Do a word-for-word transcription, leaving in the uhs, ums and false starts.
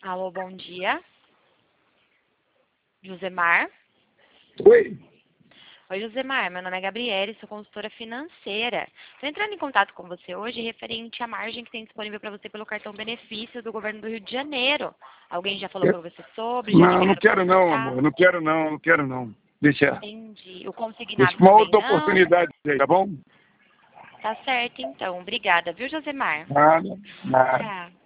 Alô, bom dia. Josemar? Oi. Oi, Josemar. Meu nome é Gabriele, sou consultora financeira. Estou entrando em contato com você hoje referente à margem que tem disponível para você pelo cartão benefício do governo do Rio de Janeiro. Alguém já falou Eu... para você sobre? Já Não, não ligaram para quero não, conversar? amor. Não quero não, não quero não. Deixa, Entendi. O consignado deixa uma também outra não? oportunidade aí, tá bom? Tá certo, então. Obrigada, viu, Josemar? Nada, nada. Tchau.